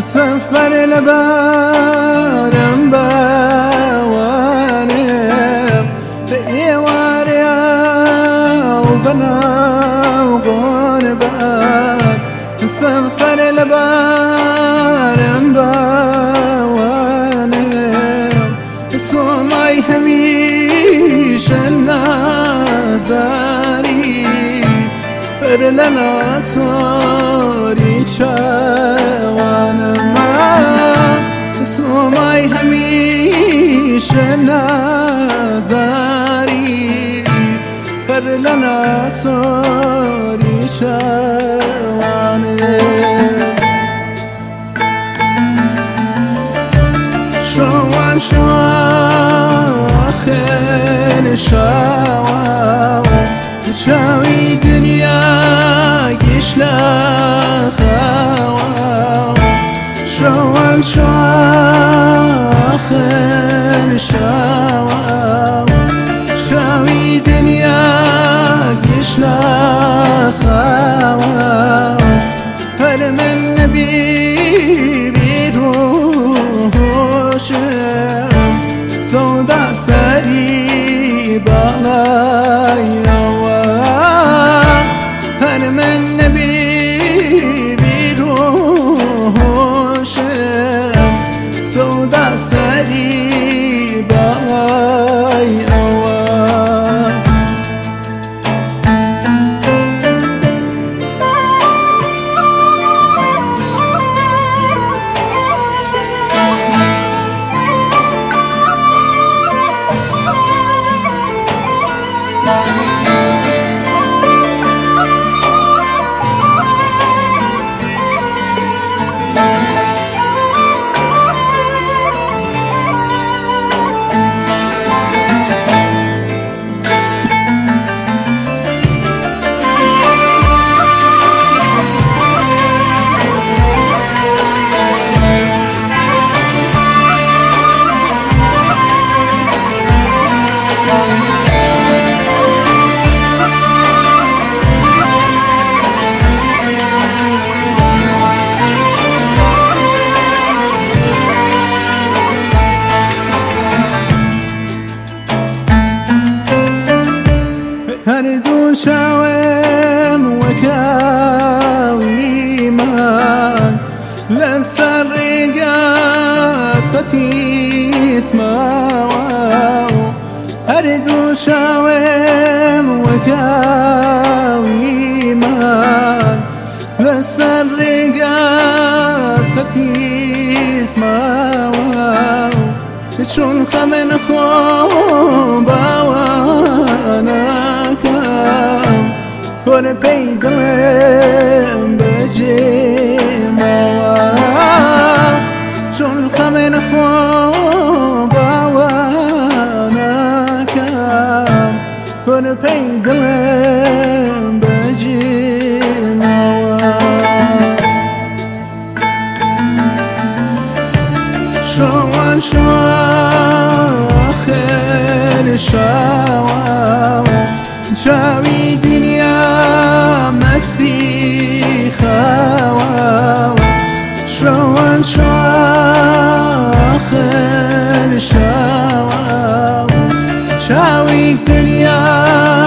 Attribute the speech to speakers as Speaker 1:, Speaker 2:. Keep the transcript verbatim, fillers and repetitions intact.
Speaker 1: سفر لبارم باوانم بإيواريا وبناو غنبان سفر لبارم باوانم سوماي هميش النازاري فرلنا صوري شوانم سوماي هميش النازاري فرلنا صوري شوانم شوان شواخن شوان شاوي دنيا يشلخوا شوان شواخن شوان شاوي دنيا يشلخوا هل من نبي بيروشم سودا سري بالايا هل من نبي بيروشم سودا سري بالايا هردون شاوم وكاوي مان لسر رقات قتيس ماواو هردون شاوم وكاوي مان لسر رقات قتيس ماواو شون خمن خوب وانا ور پیدلم بجیما چون خمن خوب وانا کم ور پیدلم بجیما شوان شواخن شوان شاوي دنيا مستي خوا شوان شواخن شوا شاوي دنيا